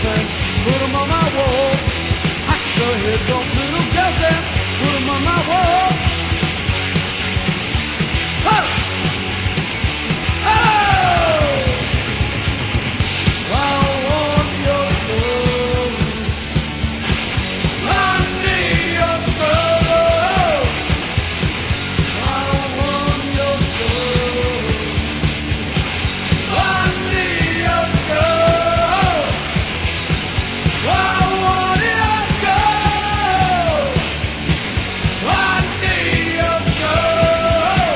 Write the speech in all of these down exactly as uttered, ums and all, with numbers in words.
and put them on my wall. Hack the heads off little girls and put them on my wall. Oh! Oh! I want your soul. I need your soul. I want your soul. I need your soul. I want your soul. I need your soul.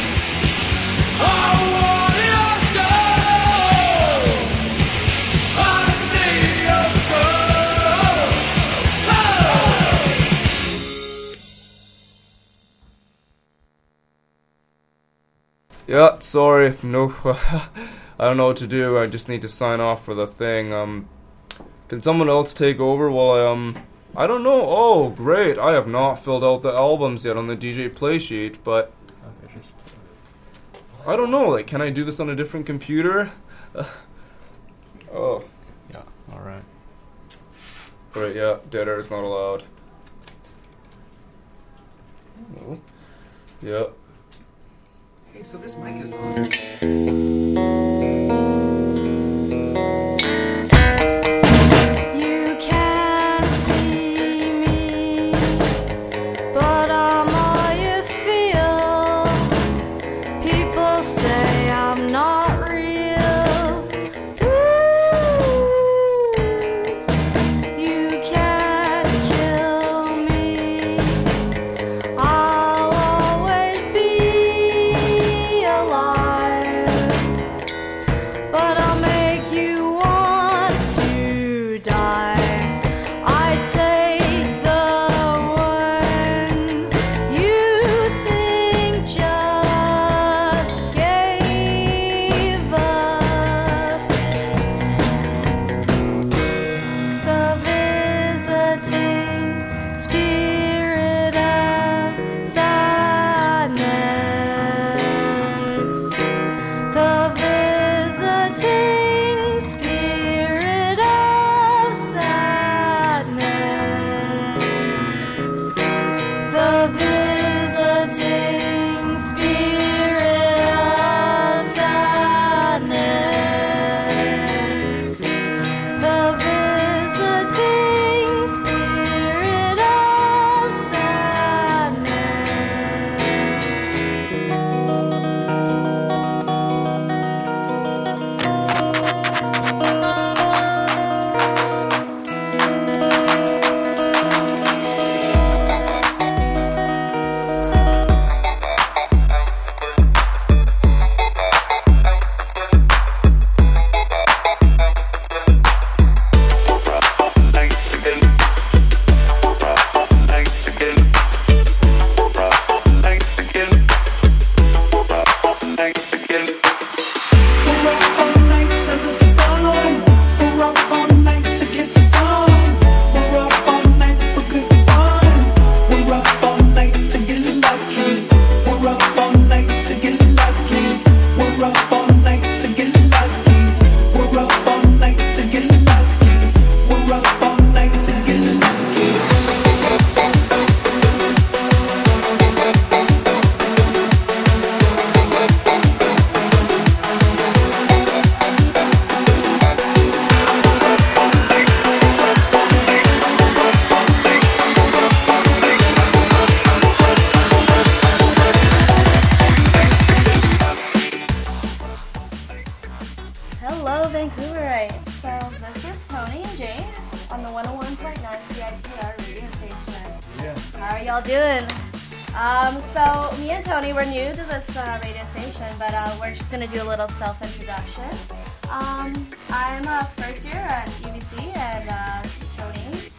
I want your soul. I need your soul. Yeah, sorry, no, I don't know what to do. I just need to sign off for the thing. Um, can someone else take over while I um, I don't know. Oh, great! I have not filled out the albums yet on the D J play sheet, but I don't know. Like, can I do this on a different computer? Oh, Yeah, alright. right. Yeah, dead air is not allowed. Oh, yeah. Hey, so this mic is on. You can't see me, but I'm all you feel. People say I'm not real. Ooh, you can't kill me. I'll always be alive, but I'll make you want to die. I take the ones you think just gave up. The visiting spirit of sadness. The visiting spirit of sadness. The visiting spirit of sadness. The visiting spirit of sadness. Hello, Vancouverites. So this is Tony and Jane on the one oh one point nine C I T R radio station. Yeah. How are y'all doing? Um, so me and Tony, we're new to this uh, radio station, but uh, we're just gonna do a little self-introduction. Um, I'm a first year at U B C, and uh, Tony.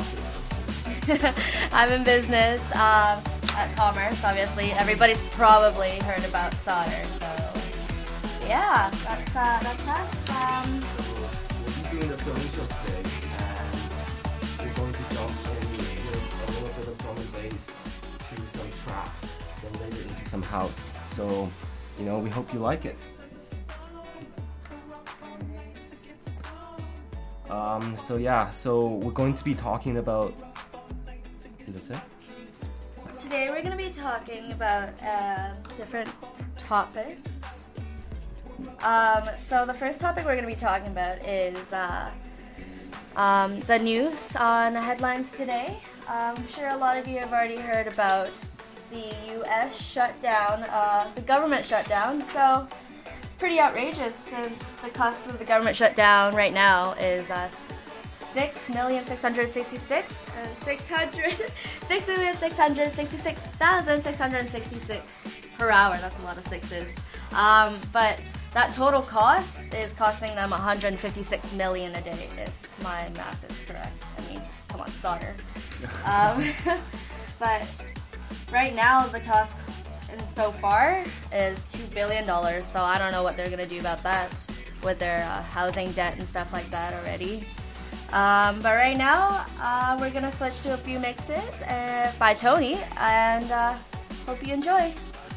I'm in business uh, at Commerce. Obviously, everybody's probably heard about solder. So yeah, that's uh, that's us. Um, We're doing a film show today, and we're going to jump in with a little bit of drum and bass to some trap, then later into some house. So, you know, we hope you like it. Um, so yeah, so we're going to be talking about. Is that it? Today we're going to be talking about uh, different topics. Um, so the first topic we're going to be talking about is uh, um, the news on the headlines today. Um, I'm sure a lot of you have already heard about the U S shutdown, uh, the government shutdown. So it's pretty outrageous since the cost of the government shutdown right now is uh, six million six hundred sixty-six uh, six hundred six million six hundred sixty-six thousand six hundred sixty-six per hour. That's a lot of sixes. Um, but that total cost is costing them one hundred fifty-six million a day, if my math is correct. I mean, come on, solder. um, but right now the cost and so far is two billion dollars. So I don't know what they're gonna do about that with their uh, housing debt and stuff like that already. Um, but right now, uh, we're gonna switch to a few mixes uh, by Tony, and uh, hope you enjoy.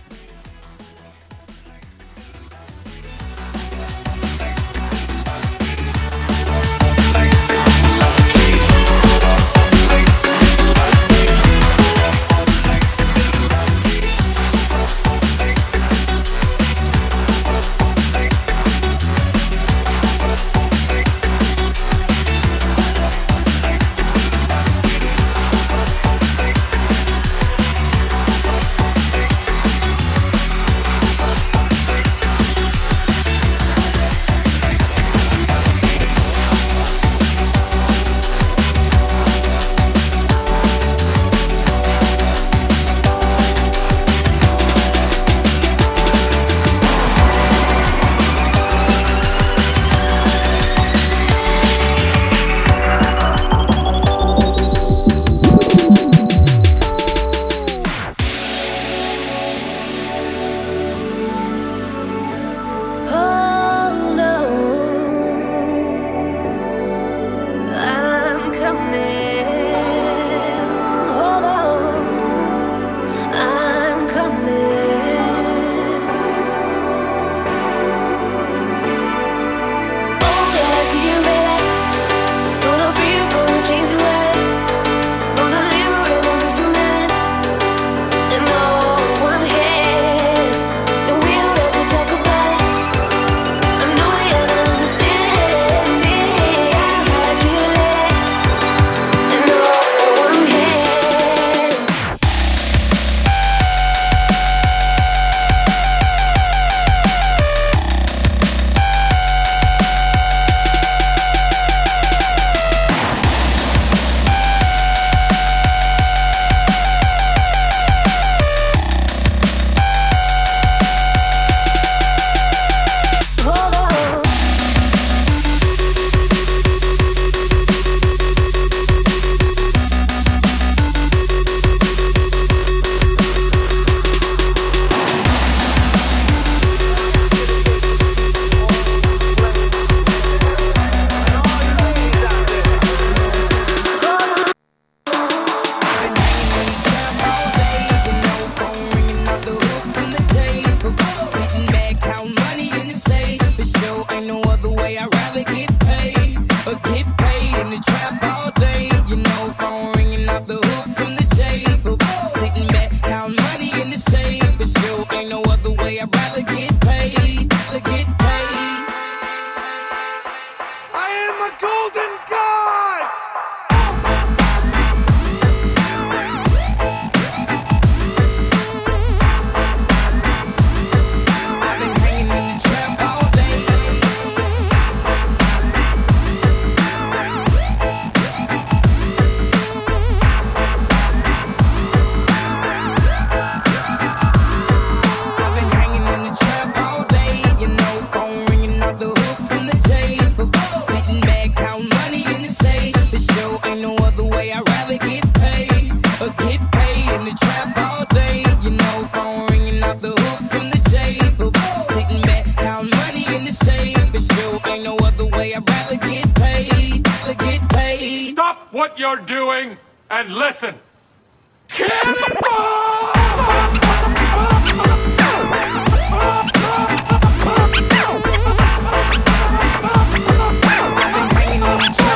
what you're doing and listen. Cannonball! I've been hanging on the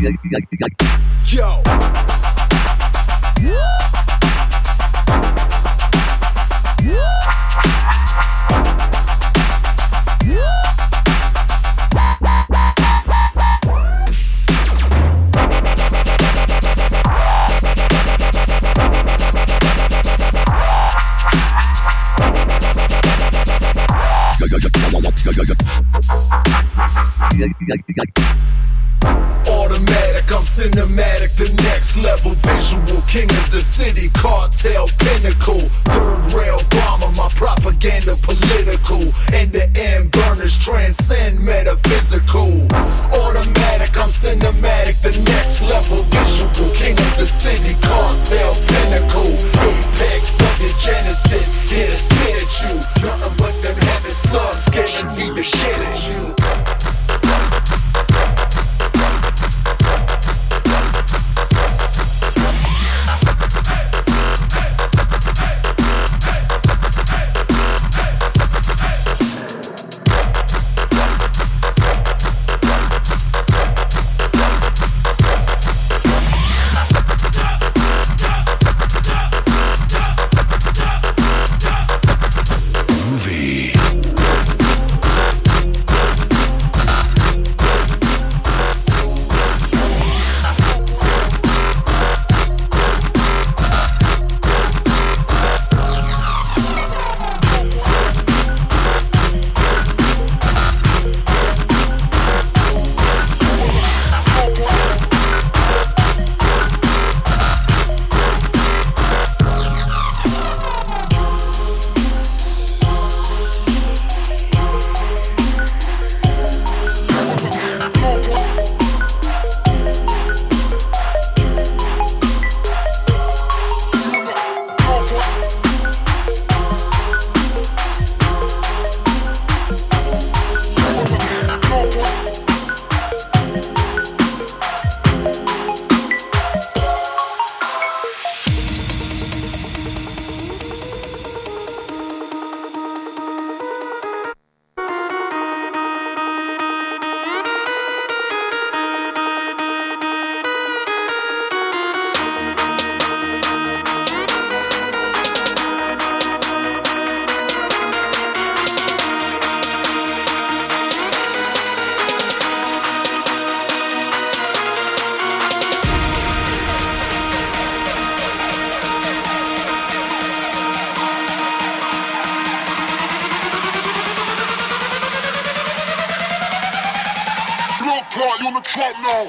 Yo. Automatic, I'm cinematic, the next level visual, king of the city, cartel pinnacle, third rail bomber, my propaganda political, end to end burners transcend metaphysical. Automatic, I'm cinematic, the next level visual, king of the city, cartel pinnacle, apex of your genesis, here to spit at you, nothing but them heavy slugs guaranteed to get at you. On the track now.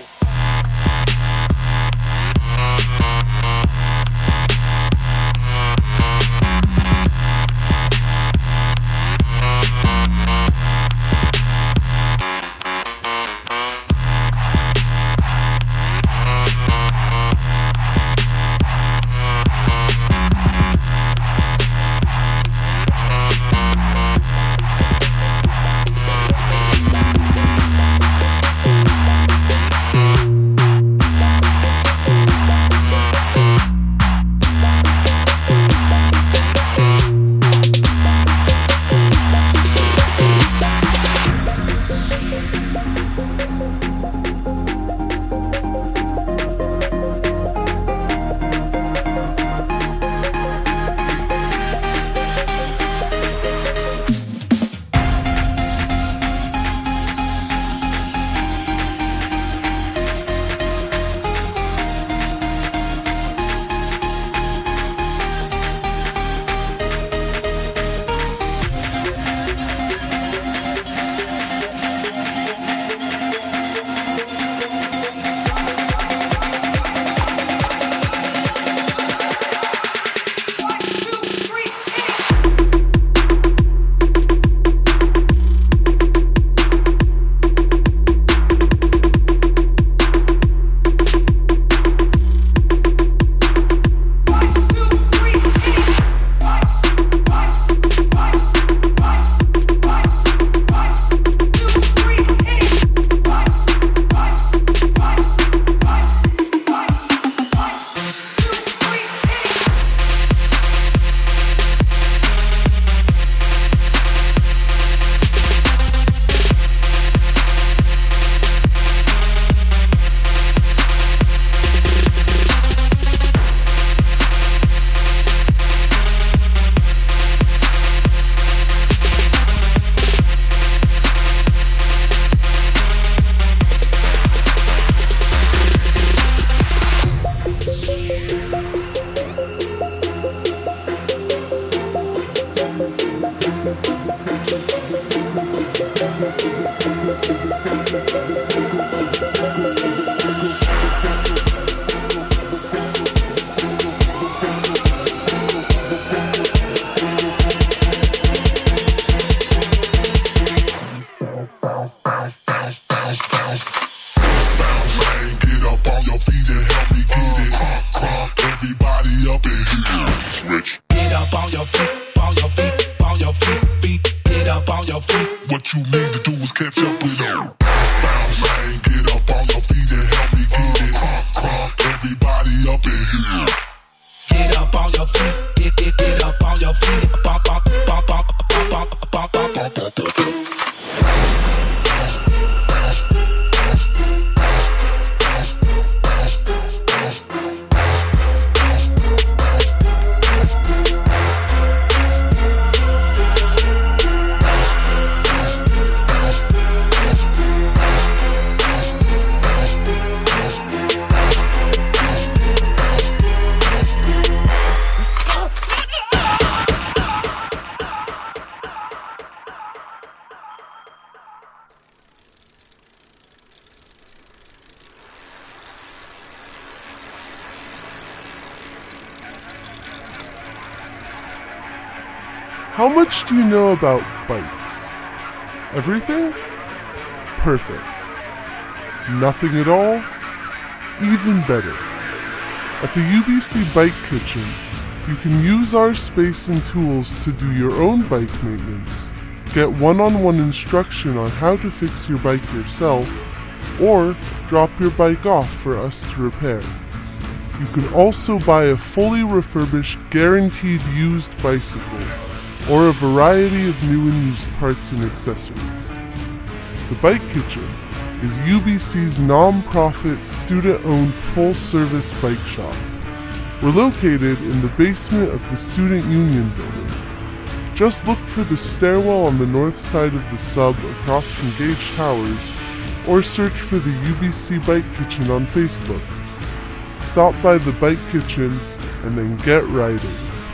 How much do you know about bikes? Everything? Perfect. Nothing at all? Even better. At the U B C Bike Kitchen, you can use our space and tools to do your own bike maintenance, get one-on-one instruction on how to fix your bike yourself, or drop your bike off for us to repair. You can also buy a fully refurbished, guaranteed used bicycle, or a variety of new and used parts and accessories. The Bike Kitchen is U B C's non-profit, student-owned, full-service bike shop. We're located in the basement of the Student Union building. Just look for the stairwell on the north side of the sub across from Gage Towers, or search for the U B C Bike Kitchen on Facebook. Stop by the Bike Kitchen and then get riding.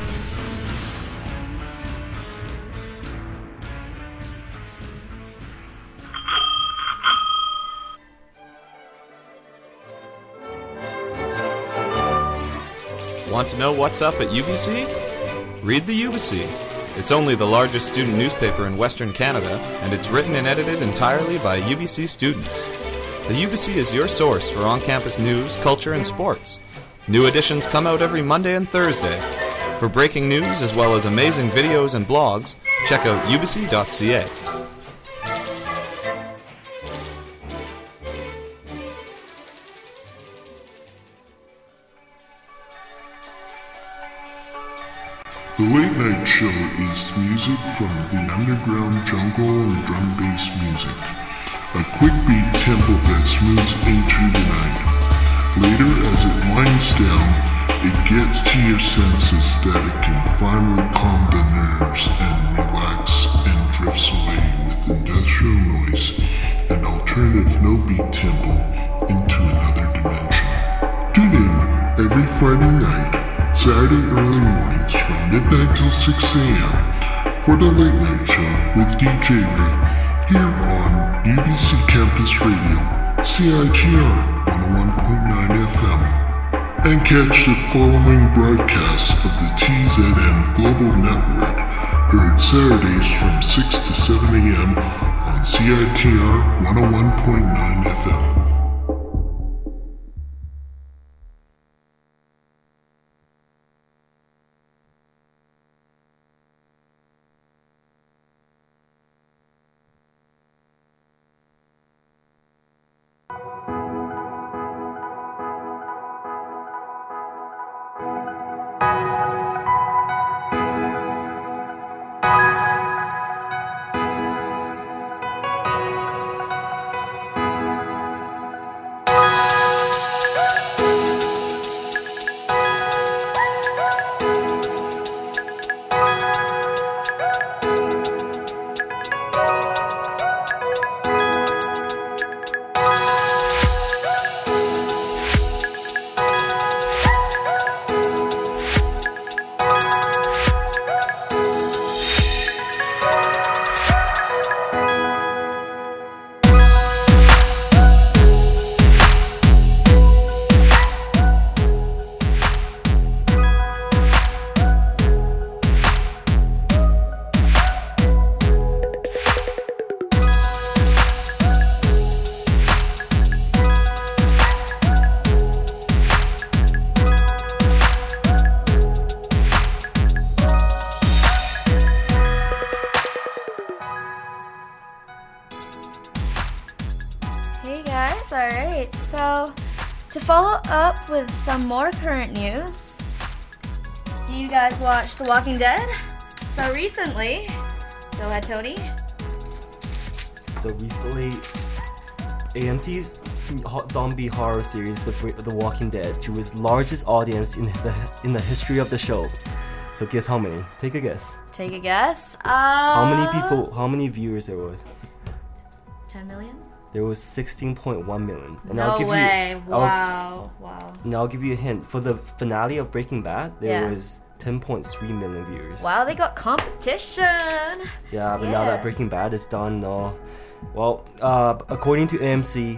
Want to know what's up at U B C? Read the U B C. It's only the largest student newspaper in Western Canada, and it's written and edited entirely by U B C students. The U B C is your source for on-campus news, culture, and sports. New editions come out every Monday and Thursday. For breaking news as well as amazing videos and blogs, check out u b c dot c a. The Late Night Show is music from the underground jungle and drum bass music. A quick beat tempo that smooths into the night. Later, as it winds down, it gets to your senses that it can finally calm the nerves and relax and drifts away with industrial noise and alternative no-beat tempo into another dimension. Tune in every Friday night, Saturday early mornings from midnight till six a.m. for the Late Night Show with D J Ray here on U B C Campus Radio, C I T R one oh one point nine F M. And catch the following broadcasts of the T Z M Global Network, heard Saturdays from six to seven a.m. on C I T R one oh one point nine F M. Alright, so to follow up with some more current news, do you guys watch The Walking Dead? So recently, go ahead, Tony. So recently, A M C's zombie horror series, The, the Walking Dead, drew its largest audience in the in the history of the show. So guess how many? Take a guess. Take a guess. Uh, how many people? How many viewers there was? Ten million. There was sixteen point one million. And no I'll give way! You, I'll, wow! Wow! And I'll give you a hint. For the finale of Breaking Bad, there yeah. was ten point three million viewers. Wow, they got competition. Yeah, but yeah. now that Breaking Bad is done, uh, well, uh, according to A M C,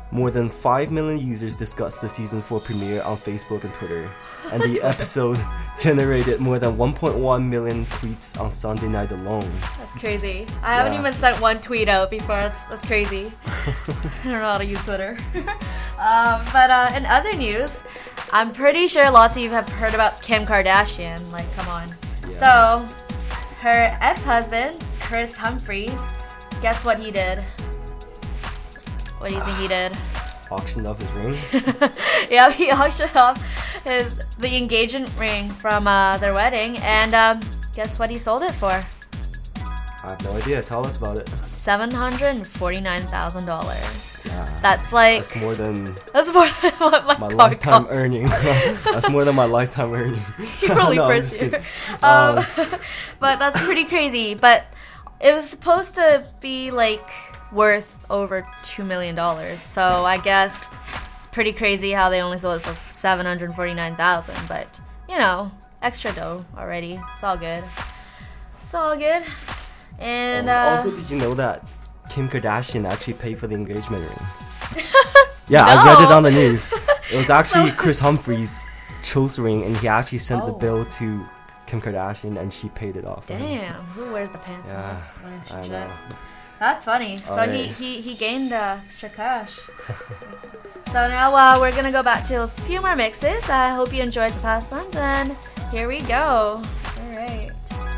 more than five million users discussed the season four premiere on Facebook and Twitter, and the episode generated more than one point one million tweets on Sunday night alone. That's crazy. I haven't Yeah. even sent one tweet out before. That's, that's crazy. I don't know how to use Twitter. um, but uh, in other news, I'm pretty sure lots of you have heard about Kim Kardashian. Like, come on. Yeah. So, her ex-husband, Chris Humphries, guess what he did? What do you think he did? Auctioned off his ring. Yeah, he auctioned off his the engagement ring from uh, their wedding, and um, guess what he sold it for? I have no idea. Tell us about it. Seven hundred and forty-nine thousand dollars. Yeah. That's like That's more than that's more than what my, my car lifetime costs. earning. That's more than my lifetime earning. You're only No, I'm first just year. kidding. Um, Um, but that's pretty crazy. But it was supposed to be like worth over two million dollars. So I guess it's pretty crazy how they only sold it for seven hundred forty-nine thousand. But you know, extra dough already. It's all good. It's all good. And Um, uh, also, did you know that Kim Kardashian actually paid for the engagement ring? Yeah, I read it No. on the news. It was actually So- Chris Humphries chose the ring, and he actually sent the Oh. bill to Kim Kardashian, and she paid it off. for him. damn, who wears the pants in Yeah, this I relationship? know. That's funny. So Oh, he, yeah. he, he gained uh, extra cash. So now uh, we're gonna go back to a few more mixes. I hope you enjoyed the past ones, and here we go. All right.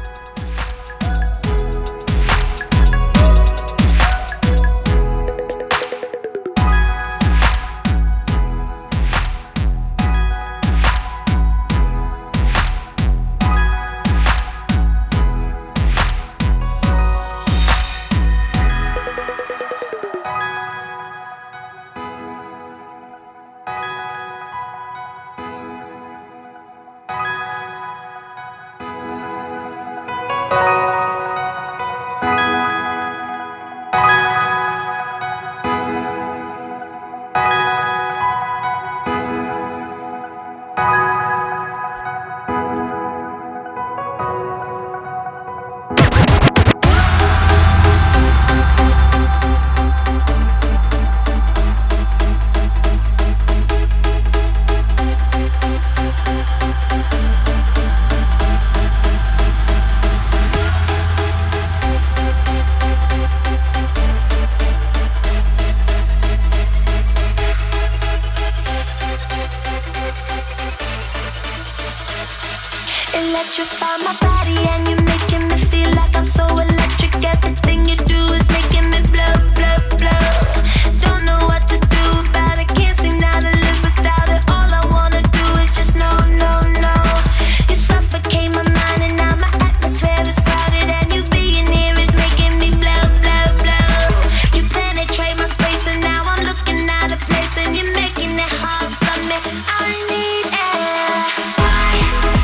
Electrify my body and you're making me feel like I'm so electric. Everything you do is making me blow, blow, blow. Don't know what to do about it. Can't seem how to live without it. All I wanna do is just no, no, no. You suffocate my mind and now my atmosphere is crowded. And you being here is making me blow, blow, blow. You penetrate my space and now I'm looking out of place. And you're making it hard for me. I need air. I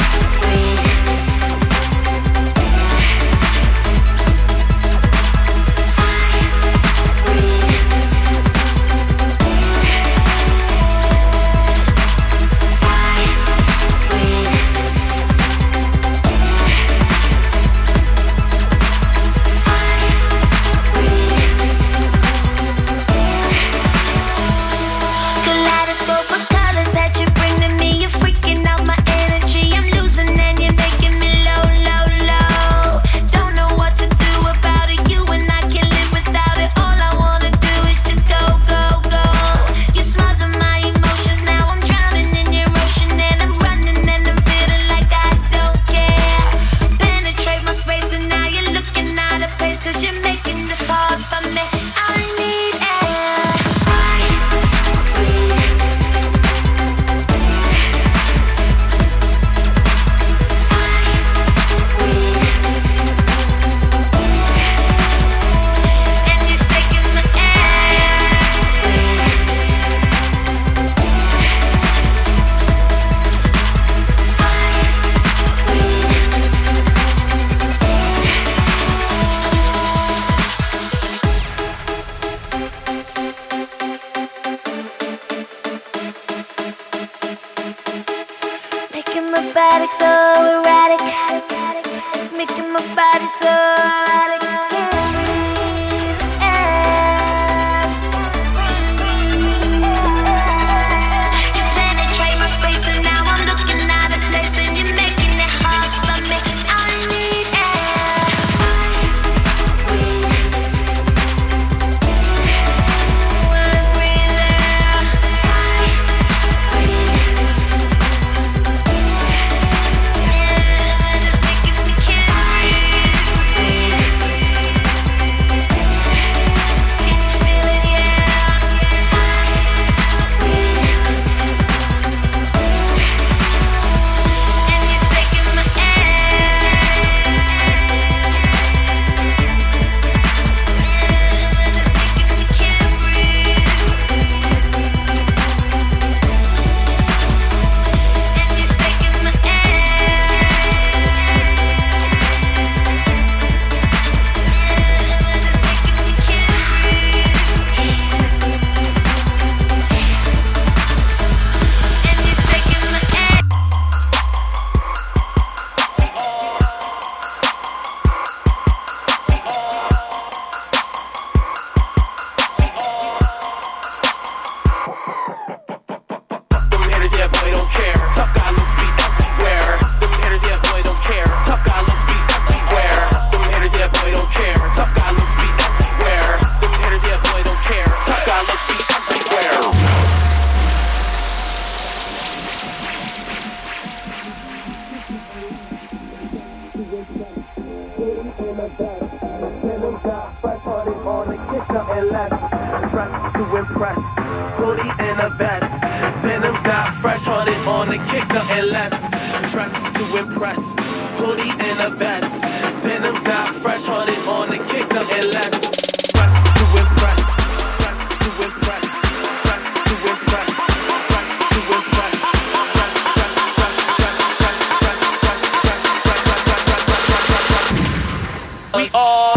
kaleidoscope of colors that you bring to me. You're freaking out my energy. I'm losing and you're making me low, low, low. Don't know what to do about it. You and I can't live without it. All I wanna do is just go, go, go. You smother my emotions. Now I'm drowning in your ocean and I'm running and I'm feeling like I don't care. Penetrate my space and now you're looking out of place 'cause you're making this hard for me. I need air. I and you're taking my making my body so erratic. It's making my body so erratic. Can't breathe. impress. Hoodie and a vest. Denim's not fresh, on it on the kick, something less. Dress to impress. Hoodie and a vest. Denim's not fresh, on it on the kick, something less. Dress to impress. Dress to impress. Dress to impress. Dress to impress. Dress, dress, dress, dress, dress, dress, dress, dress, dress, dress, dress, dress, dress, dress. We all.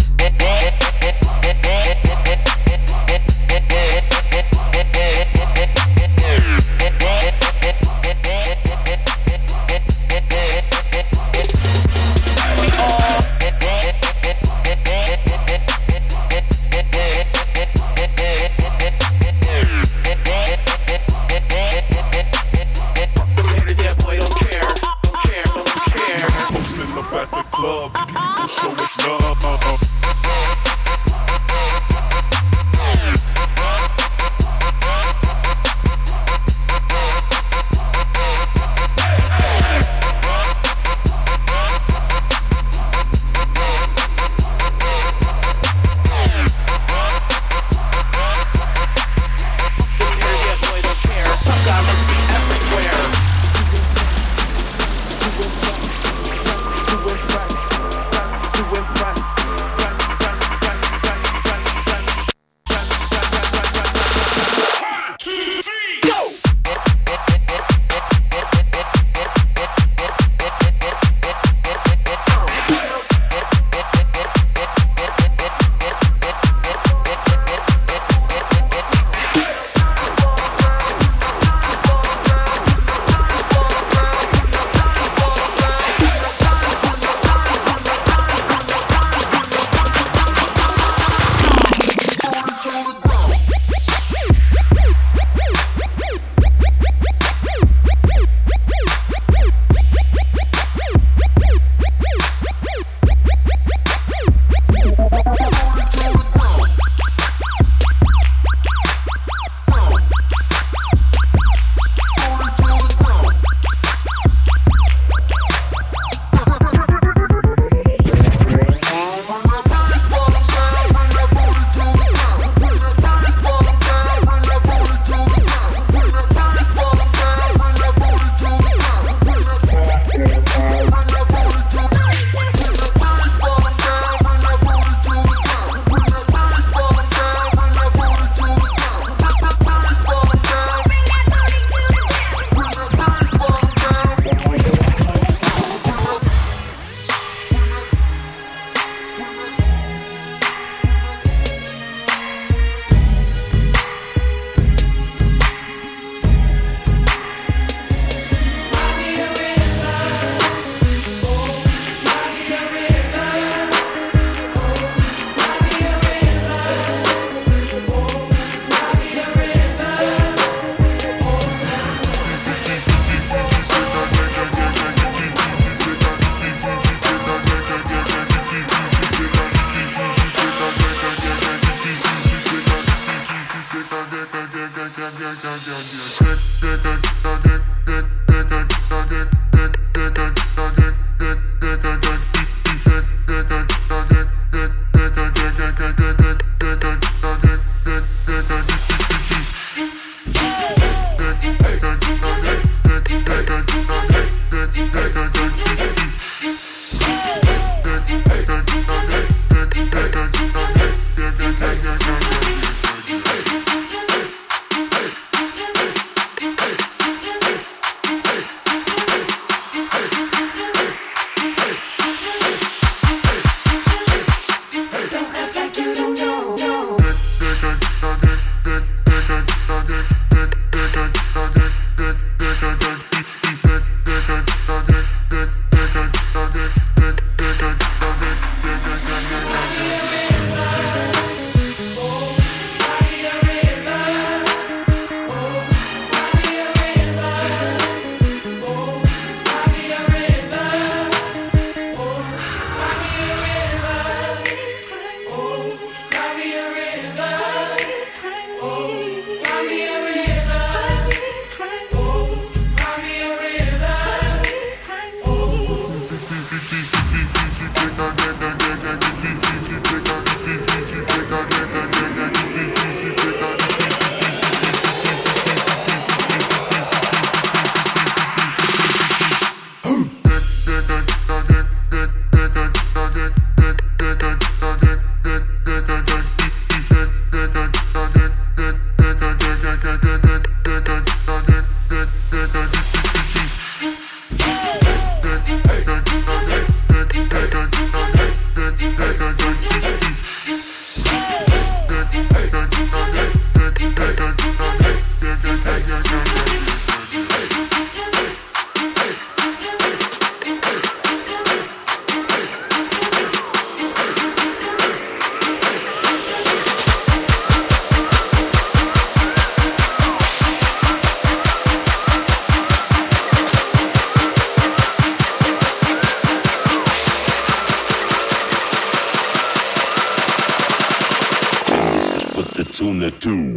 Good. tuna too.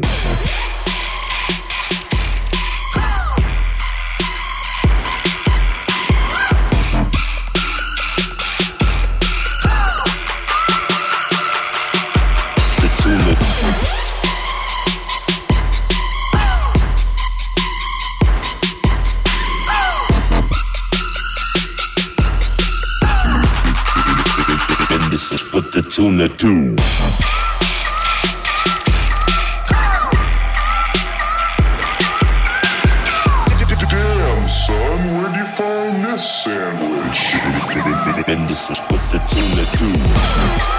This is what the tuna do. Damn, son, where'd you find this sandwich? And this is what the tuna do.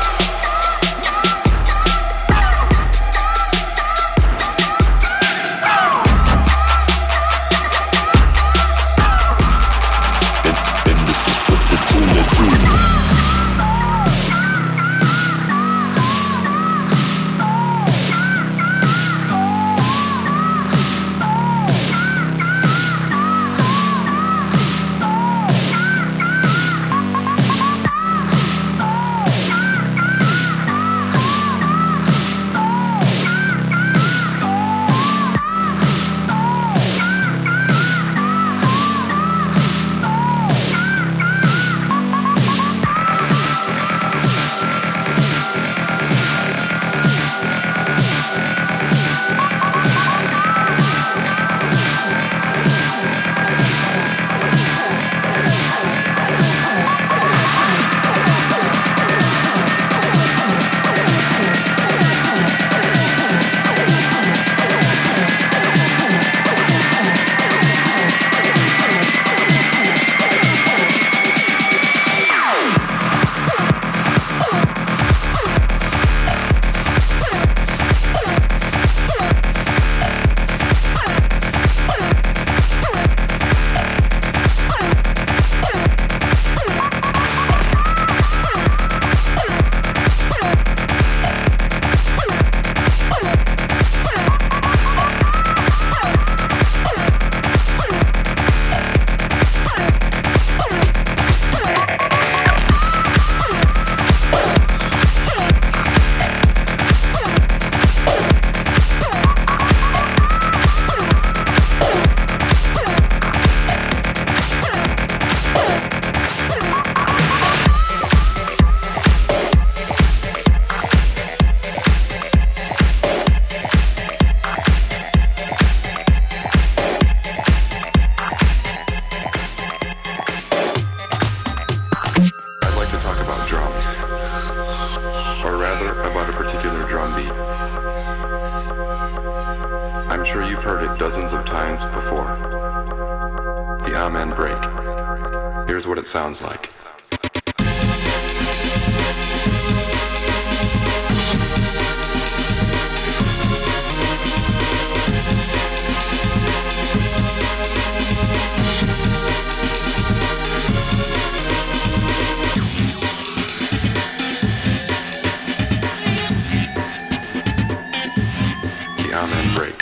Here's what it sounds like. The Amen break.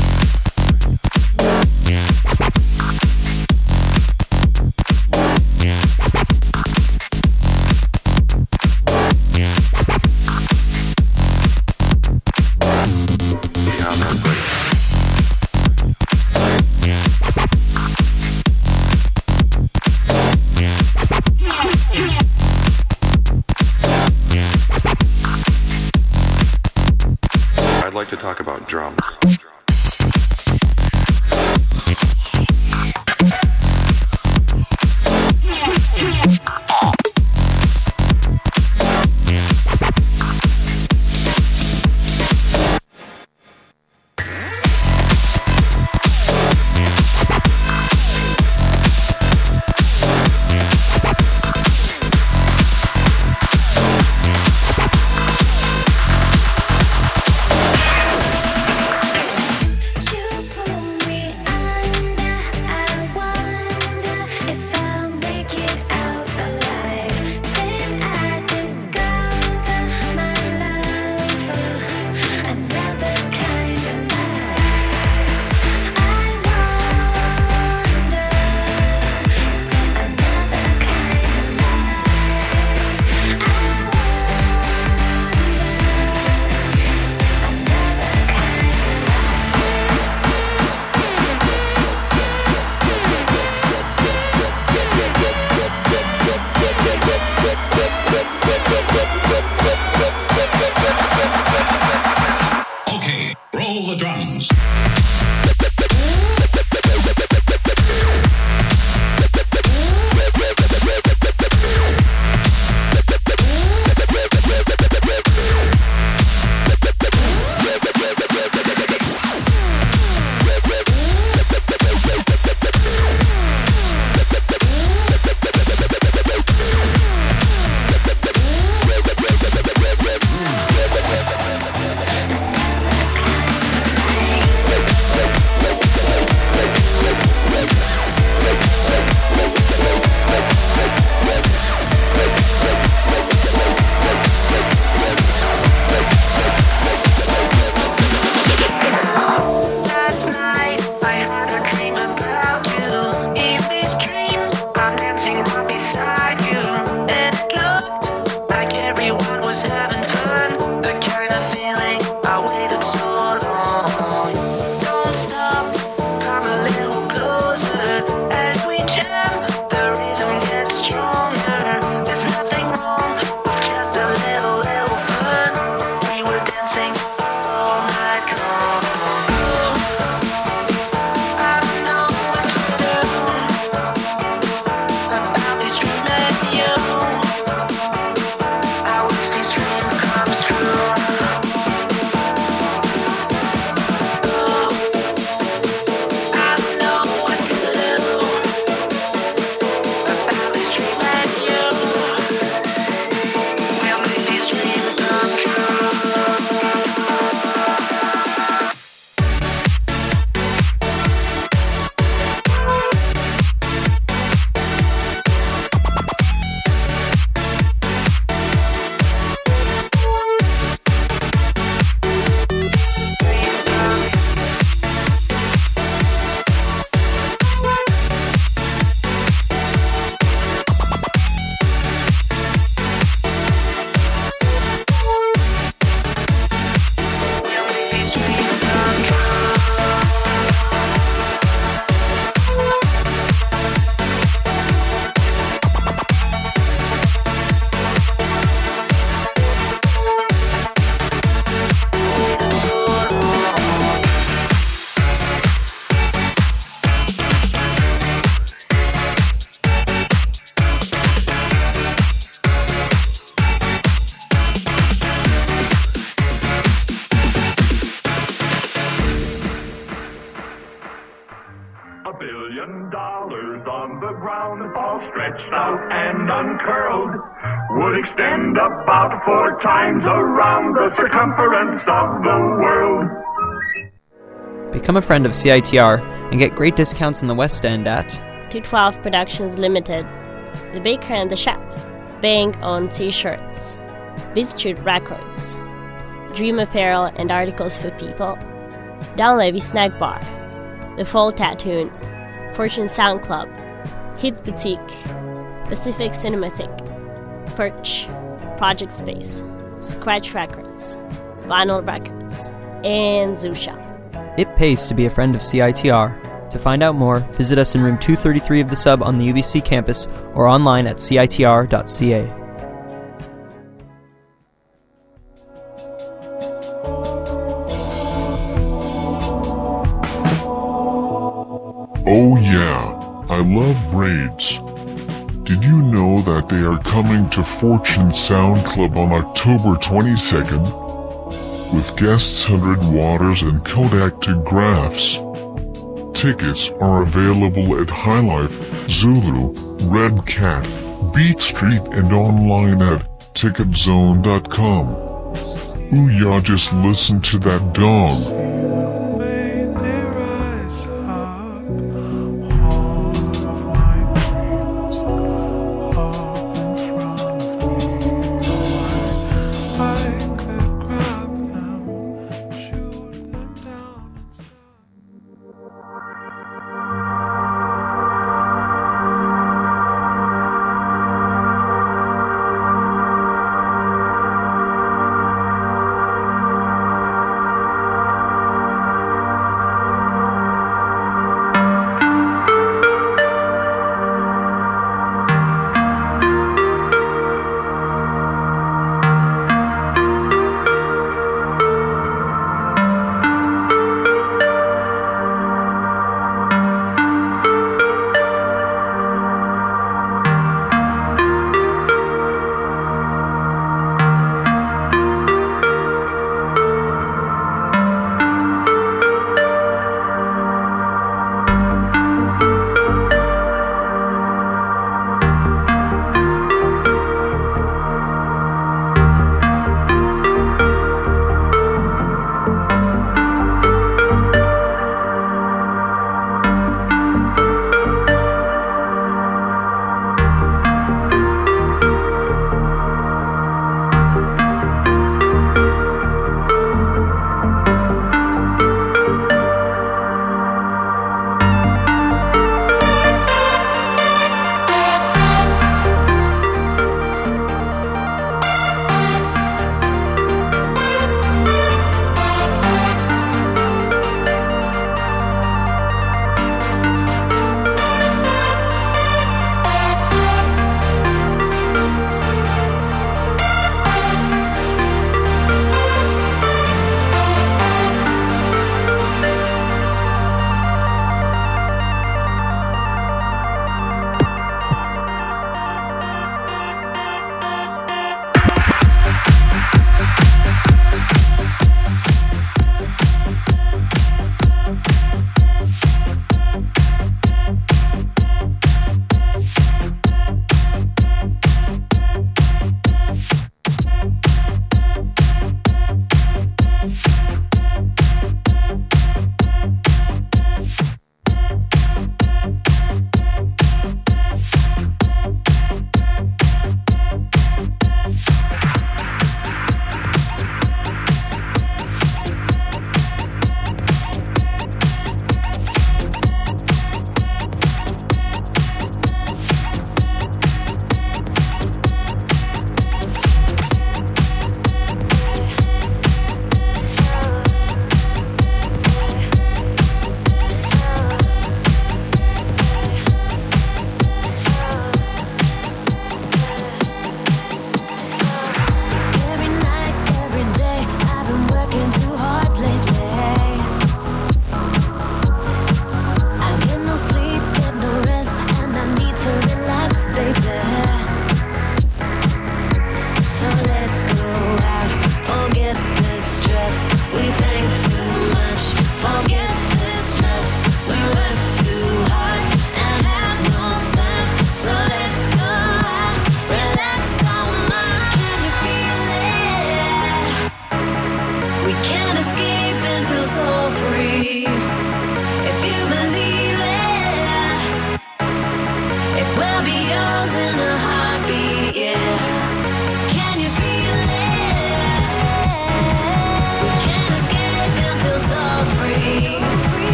I'd like to talk about drums. A billion dollars on the ground, all stretched out and uncurled, would extend about four times around the circumference of the world. Become a friend of C I T R and get great discounts in the West End at two twelve Productions Limited, The Baker and the Chef, Bang on T-shirts, Biztrude Records, Dream Apparel and Articles for People, Down Levy Snack Bar, The Fall Tattooed, Fortune Sound Club, Hits Boutique, Pacific Cinematheque, Perch, Project Space, Scratch Records, Vinyl Records, and Zoo Shop. It pays to be a friend of C I T R. To find out more, visit us in room two thirty-three of the Sub on the U B C campus or online at C I T R dot C A. Oh yeah, I love braids. Did you know that they are coming to Fortune Sound Club on October twenty-second? With guests Hundred Waters and Kodak to Graphs. Tickets are available at High Life, Zulu, Red Cat, Beat Street and online at ticket zone dot com. Ooh yeah, just listen to that dog.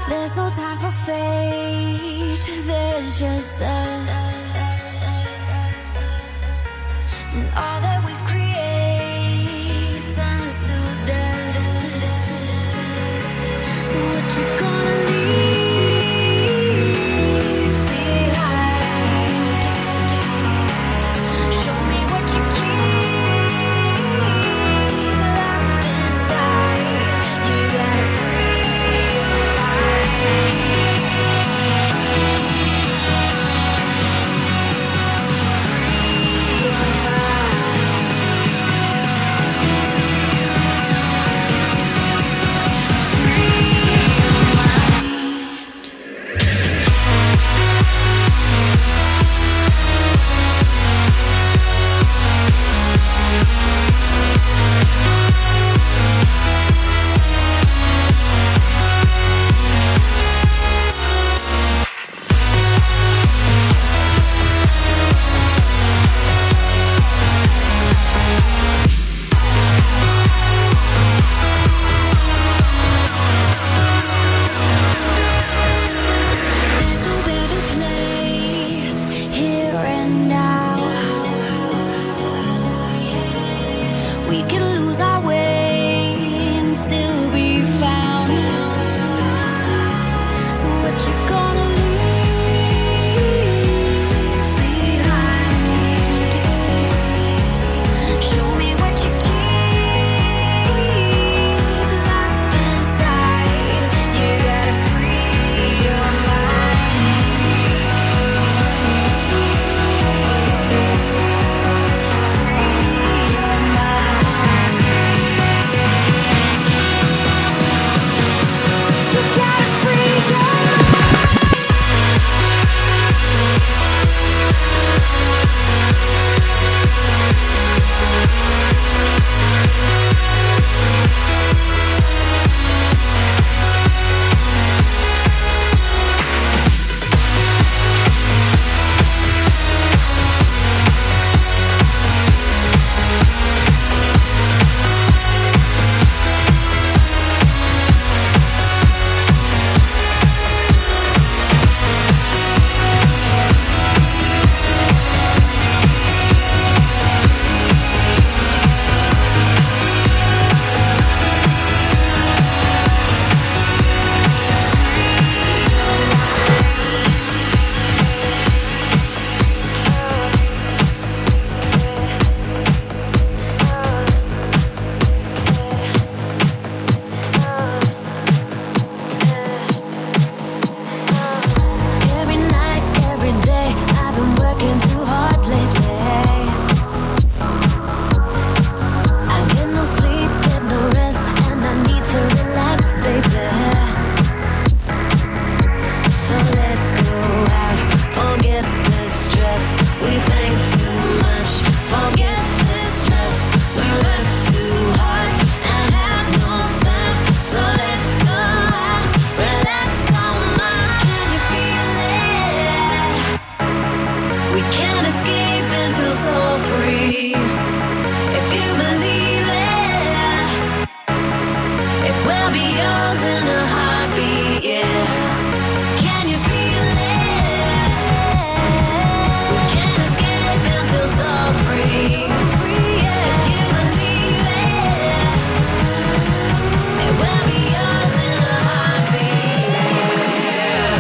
There's no time for fate, there's just us. And all that we create turns to dust. So what you gonna leave behind? Show me what you keep locked inside. You gotta free your mind. Free your There's no better place here and now. We can lose our way and still be found. So what you gonna leave behind? Show me what you keep locked inside. You gotta free your mind. Free your mind. You gotta free your mind. Every night, every day, I've been working too hard lately. I get no sleep, get no rest, and I need to relax, baby. So let's go out, forget the stress. We think too much, forget the stress. We work too hard and have no time. So let's go out, relax on mind. Can you feel it? We can't escape and feel so free. If you believe it, it will be yours in a heartbeat, yeah. Can you feel it? We can't escape and feel so free. If you believe it, it will be yours in a heartbeat, yeah.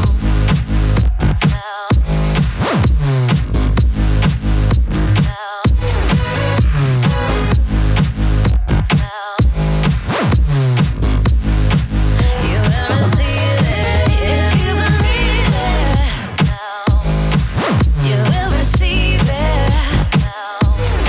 You will receive it if you believe it. You will receive it.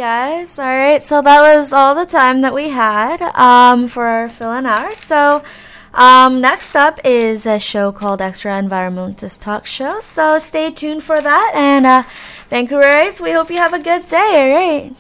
guys. All right, so that was all the time that we had um, for our fill-in hour. So um, next up is a show called Extra Environmentalist Talk Show. So stay tuned for that. And uh, Vancouverites, we hope you have a good day. All right.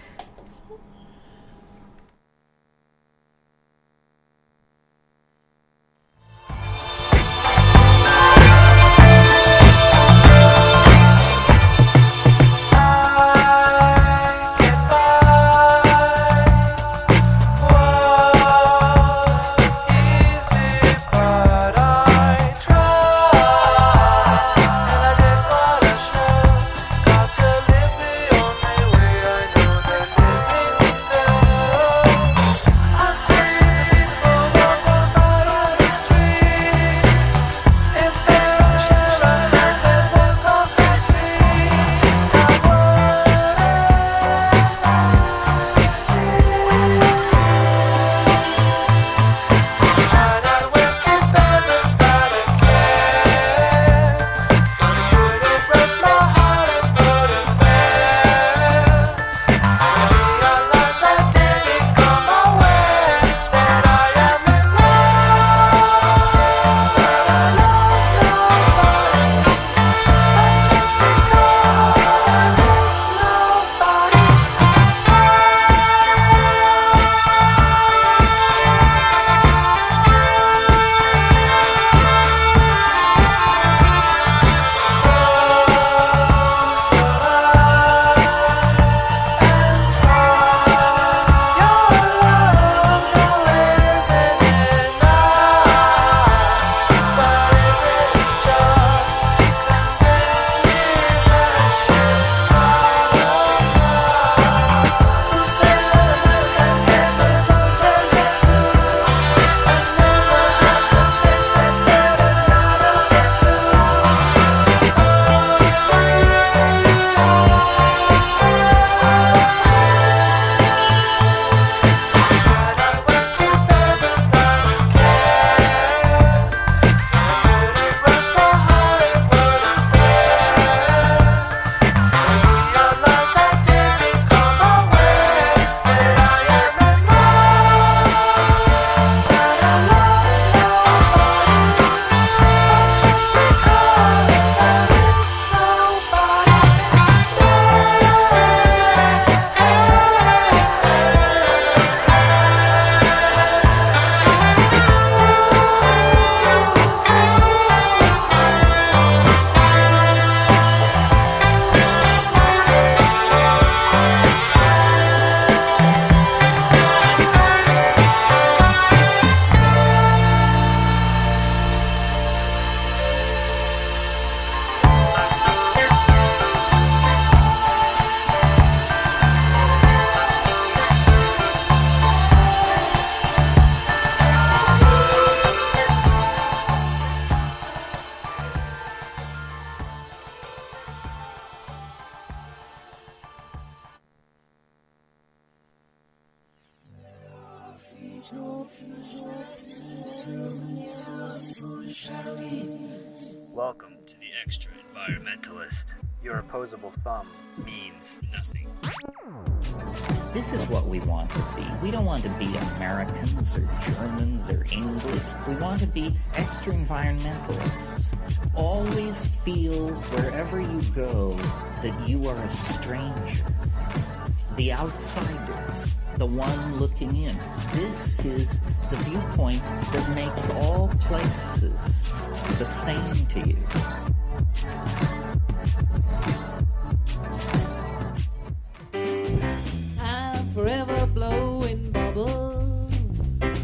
Welcome to the Extra Environmentalist. Your opposable thumb means nothing. This is what we want to be. We don't want to be Americans or Germans or English. We want to be extra environmentalists. Always feel wherever you go that you are a stranger, the outsider, the one looking in. This is the viewpoint that makes all places the same to you. I'm forever blowing bubbles,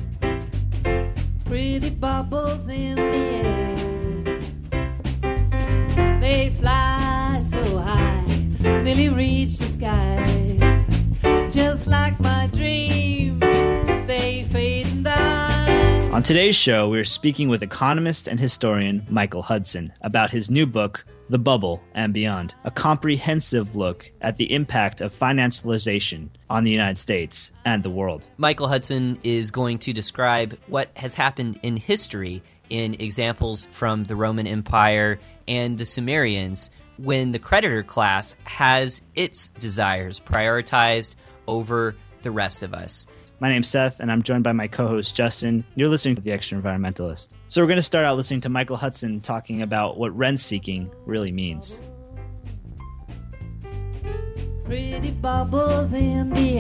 pretty bubbles in the air. They fly so high, nearly reach the skies, just like my dreams, they fade and die. On today's show, we're speaking with economist and historian Michael Hudson about his new book, The Bubble and Beyond, a comprehensive look at the impact of financialization on the United States and the world. Michael Hudson is going to describe what has happened in history in examples from the Roman Empire and the Sumerians, when the creditor class has its desires prioritized over the rest of us. My name's Seth, and I'm joined by my co-host Justin. You're listening to The Extra Environmentalist. So we're going to start out listening to Michael Hudson talking about what rent-seeking really means. Pretty bubbles in the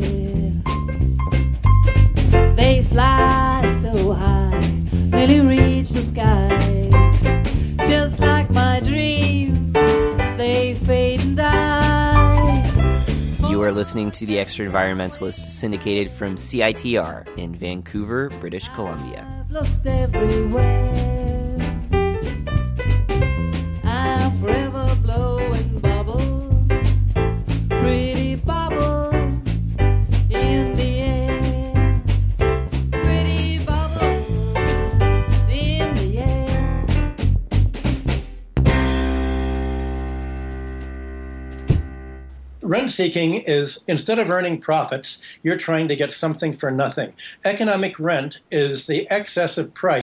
air, they fly so high, nearly reach the skies. Just like my dreams, they fade and die. You are listening to The Extra Environmentalist, syndicated from C I T R in Vancouver, British Columbia. I've looked everywhere, I'm forever blowing bubbles, pretty bubbles in the air, pretty bubbles in the air. Rent-seeking is, instead of earning profits, you're trying to get something for nothing. Economic rent is the excess of price